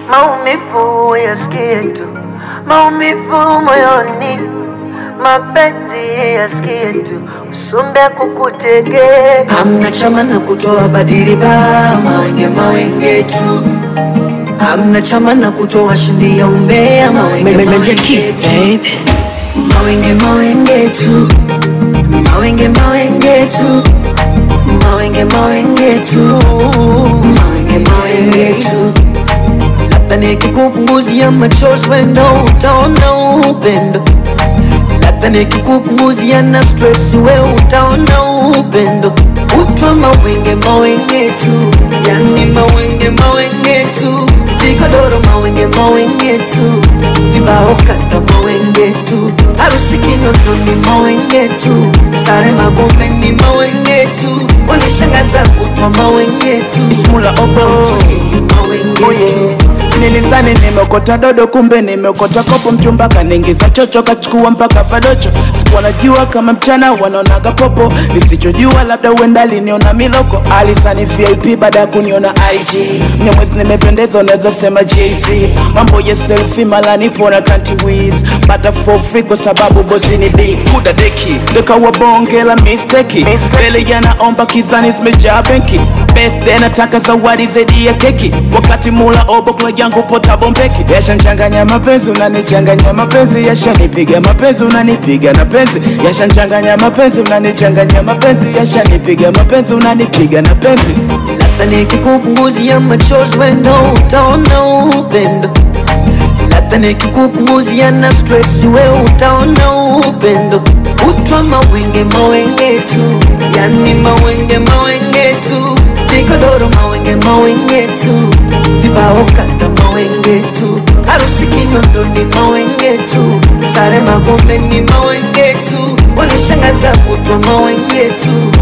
maumivu yasikie tu, maumivu moyoni, mapenzi yasikie tu, usumbe kukutege. Hamna chama na kutoa badili ba mawenge tu. Hamna chama na kutoa shindi ya umbea mawenge tu. Mawenge tu. Mawenge tu. Mawenge tu. Labda nikikupunguzia machozi wendo utaona upendo. Labda nikikupunguzia na stress wewe utaona upendo. Utwa mawenge tu. Yani mawenge tu. Vigodoro mawenge tu. Vibao kata mawenge tu. Harusi Kinondoni mawenge tu. Sare Magombe ni mawenge tu. Wanishangaza kutwa mawenge tu. Ismula obo mawenge tu. Nilizani nimekota dodo kumbe nimekota kopo, mchumba kaningiza chocho kachukua mpaka vadocho. Sikuwa najua kama mchana wanaonaga popo, nisichojua labda uenda liniona miloko. Alisani VIP baada kuniona IG, Mnyamwezi nimependeza unaweza sema Jay-Z. Mambo ya selfie mala nipo na country wiz, bata for free kwa sababu bosi ni big. Kuda deki, deka wa bonge la mistake, bele yanaomba kizani zimejaa benki. Birthday nataka zawadi zaidi ya keki, wakati mula obo kwa yangu pota bombeki. Yashanchanganya mapenzi unanichanganya mapenzi, yashanipiga mapenzi unanipiga na penzi. Yashanchanganya mapenzi unanichanganya mapenzi, yashanipiga mapenzi unanipiga na penzi. Labda nikikupunguzia machozi wendo utaona upendo. Labda nikikupunguzia na stress wewe utaona upendo. Utwa mawenge tu. Yani mawenge tu. Vigodoro mawenge tu. Vibao kata mawenge tu. Harusi Kinondoni mawenge tu. Sare Magombe ni mawenge tu. Wanishangaza kutwa mawenge tu.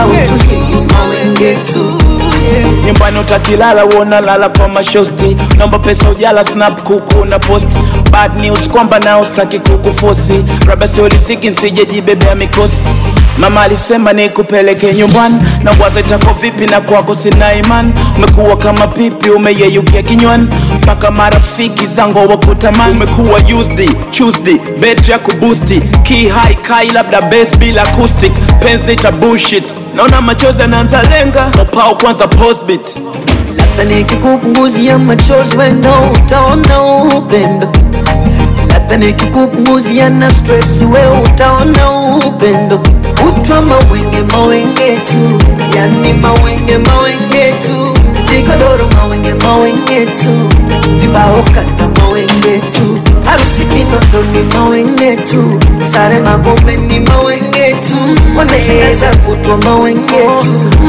Mawenge tu. Nyumbani utakilala wona lala kwa mashosti. Nomba pesa ujala snap kuku na post. Bad news kwamba nao staki kukufosi. Raba sioli siki nsije jibebea mikosi. Mama alisema nikupeleke nyumbani, na waza itako vipi na kwako sina imani. Umekuwa kama pipi umeyeyukia kinywani, mpaka marafiki zangu wakutamani. Umekuwa Tuesday, bet ya kubusti. Key high kai labda bass bila acoustic. Pens nita bullshit, naona machozi yanaanza lenga. Mopao kwanza post beat. Labda nikikupunguzia machozi wendo utaona upendo. Labda nikikupunguzia na stress wewe utaona upendo. Utwa mawenge tu. Yani mawenge tu. Vigodoro mawenge tu. Vibao kata mawenge tu. Harusi Kinondoni mawenge tu. Sare Magombe ni mawenge tu. Wanishangaza kutwa mawenge tu.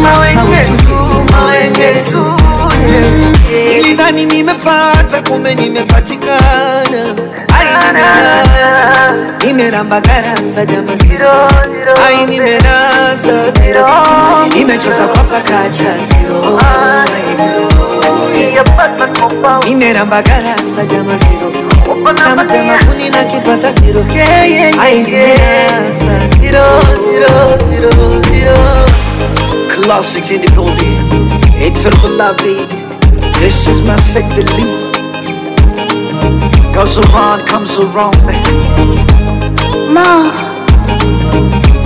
Mawenge tu. Ilidhani nimepata kumbe nimepatikana. Nimeramba garasa jama zero. Ai nimerasa zero. Nimechota kwa pakacha zero. Nimeramba garasa jama zero. Samtema kuni na kipata zero. Ai nimerasa zero. Classics in the building. Triple baby. This is my second lead. Goes around, comes around. Ma